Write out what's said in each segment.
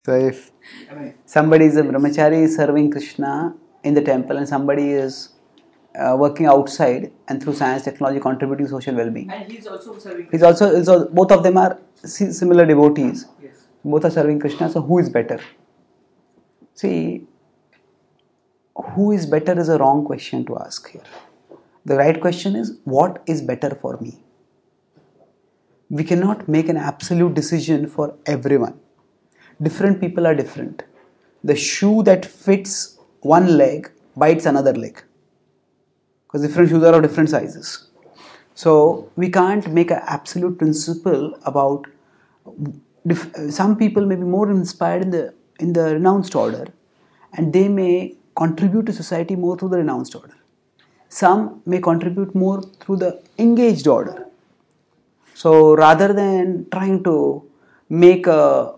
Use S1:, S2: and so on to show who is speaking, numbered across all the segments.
S1: So if somebody is a brahmachari serving Krishna in the temple and somebody is working outside and through science technology contributing social well-being.
S2: And he's also serving.
S1: He's also both of them are similar devotees.
S2: Yes.
S1: Both are serving Krishna. So who is better? See, who is better is a wrong question to ask here. The right question is what is better for me? We cannot make an absolute decision for everyone. Different people are different. The shoe that fits one leg bites another leg because different shoes are of different sizes. So we can't make an absolute principle about. Some people may be more inspired in the renounced order, and they may contribute to society more through the renounced order. Some may contribute more through the engaged order. So rather than trying to make a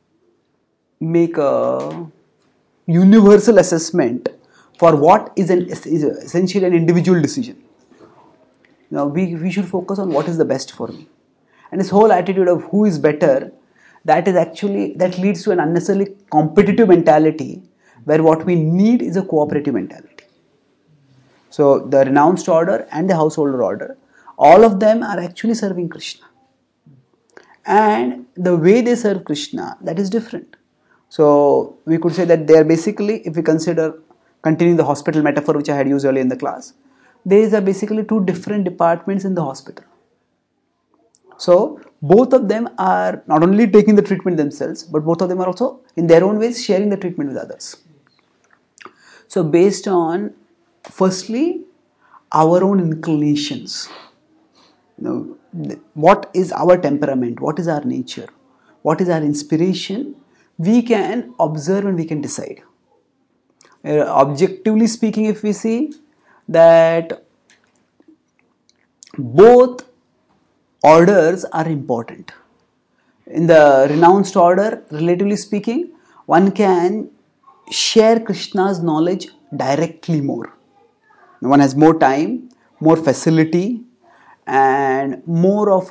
S1: universal assessment for what is essentially an individual decision, now we should focus on what is the best for me. And this whole attitude of who is better, that leads to an unnecessarily competitive mentality, where what we need is a cooperative mentality. So the renounced order and the householder order, all of them are actually serving Krishna. And the way they serve Krishna, that is different. So we could say that they are basically, if we consider continuing the hospital metaphor which I had used earlier in the class, these are basically two different departments in the hospital. So both of them are not only taking the treatment themselves, but both of them are also in their own ways sharing the treatment with others. So based on, firstly, our own inclinations, what is our temperament, what is our nature, what is our inspiration, we can observe and we can decide. Objectively speaking, if we see that both orders are important. In the renounced order, relatively speaking, one can share Krishna's knowledge directly more. One has more time, more facility, and more of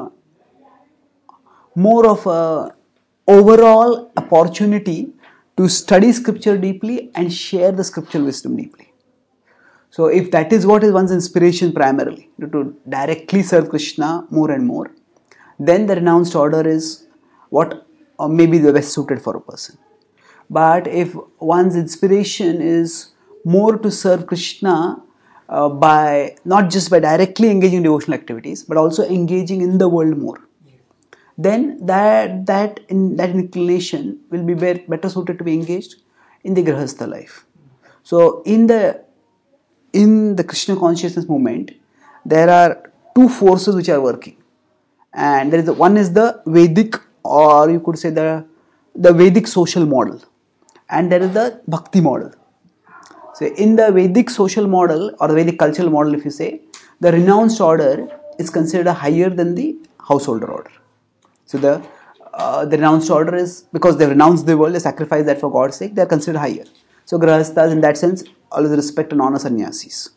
S1: a overall opportunity to study scripture deeply and share the scriptural wisdom deeply. So if that is what is one's inspiration primarily, to directly serve Krishna more and more, then the renounced order is what may be the best suited for a person. But if one's inspiration is more to serve Krishna by not just by directly engaging in devotional activities, but also engaging in the world more, then that inclination will be better suited to be engaged in the Grihastha life. So in the Krishna consciousness movement, there are two forces which are working, and one is the Vedic, or you could say the Vedic social model, and there is the Bhakti model. So in the Vedic social model or the Vedic cultural model, if you say, the renounced order is considered higher than the householder order. So the renounced order is, because they renounced the world, they sacrifice that for God's sake, they are considered higher. So Grihasthas in that sense always respect and honor sannyasis,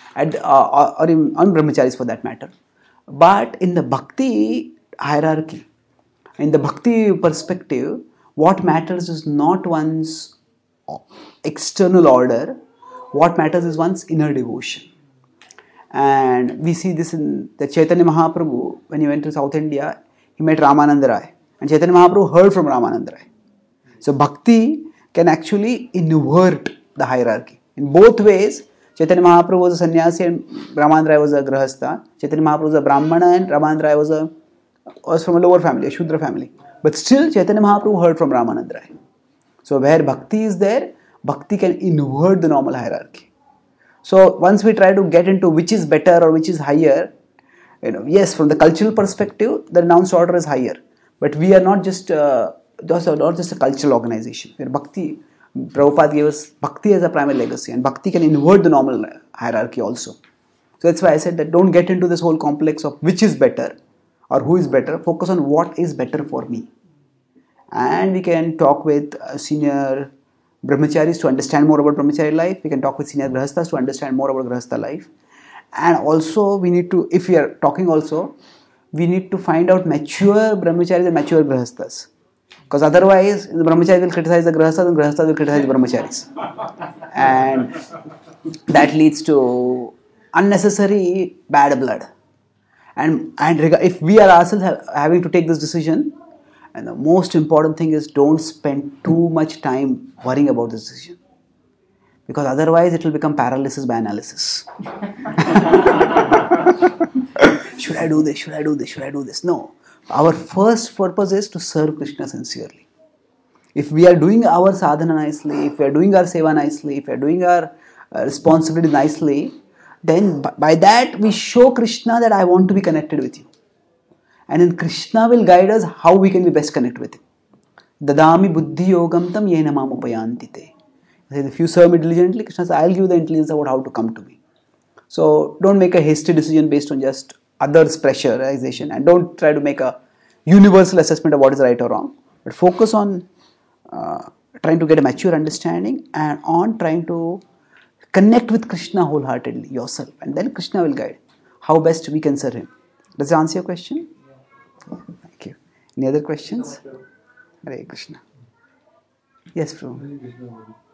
S1: or even brahmacharis for that matter. But in the Bhakti hierarchy, in the Bhakti perspective, what matters is not one's external order. What matters is one's inner devotion. And we see this in the Chaitanya Mahaprabhu. When he went to South India, he met Ramananda Rai, and Chaitanya Mahaprabhu heard from Ramananda Rai. So Bhakti can actually invert the hierarchy. In both ways, Chaitanya Mahaprabhu was a sannyasi and Ramananda Rai was a grihastha. Chaitanya Mahaprabhu was a brahmana and Ramananda Rai was from a lower family, a Shudra family. But still, Chaitanya Mahaprabhu heard from Ramananda Rai. So where Bhakti is there, Bhakti can invert the normal hierarchy. So once we try to get into which is better or which is higher, yes, from the cultural perspective, the renounced order is higher. But we are not just a cultural organization. Where Bhakti, Prabhupada gave us Bhakti as a primary legacy, and Bhakti can invert the normal hierarchy also. So that's why I said that don't get into this whole complex of which is better or who is better. Focus on what is better for me. And we can talk with senior brahmacharis to understand more about brahmachari life. We can talk with senior grihasthas to understand more about grihastha life. And also we need to, if we are talking also, we need to find out mature brahmacharis and mature grihasthas. Because otherwise, the brahmachari will criticize the grahasthas and grahasthas will criticize the brahmacharis. And that leads to unnecessary bad blood. And if we are ourselves having to take this decision, and the most important thing is don't spend too much time worrying about this decision. Because otherwise it will become paralysis by analysis. Should I do this? Should I do this? Should I do this? No. Our first purpose is to serve Krishna sincerely. If we are doing our sadhana nicely, if we are doing our seva nicely, if we are doing our responsibility nicely, then by that we show Krishna that I want to be connected with you. And then Krishna will guide us how we can be best connected with him. Dadami buddhi yogam tam yena mam upayanti te. If you serve me diligently, Krishna says, I'll give you the intelligence about how to come to me. So don't make a hasty decision based on just others' pressurization, and don't try to make a universal assessment of what is right or wrong. But focus on trying to get a mature understanding and on trying to connect with Krishna wholeheartedly yourself, and then Krishna will guide how best we can serve him. Does that answer your question? Thank you. Any other questions? Hare Krishna. Yes, bro.